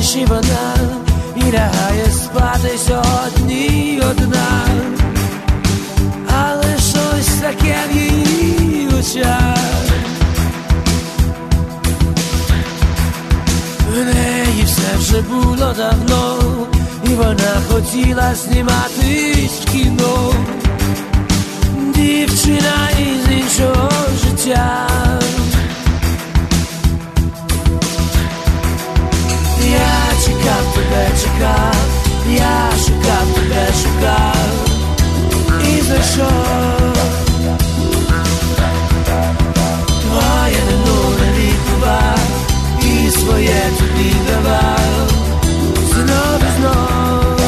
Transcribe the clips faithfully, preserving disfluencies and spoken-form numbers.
і вона, і лягає спати сьогодні одна, але щось таке в її очах. В неї все вже було давно, і вона хотіла зніматись в кіно. Дівчина із іншого життя. Я чекав тебе, чекав, я шукав тебе, шукав і знайшов. Твоє минуле лікував і своє тобі давав знов і знов.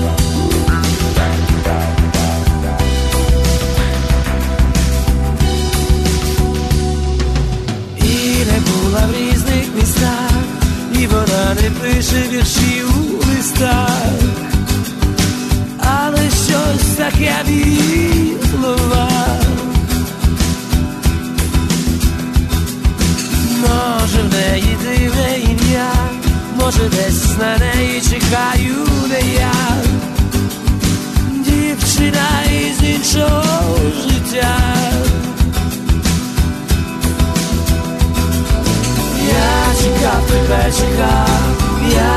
І не була в різних містах, і вона не пише вірші у листах, але щось таке в її словах. Може в неї дивне ім'я, може десь на неї чекаю не я. Дівчина із іншого життя. Я чекав тебе, чекав, я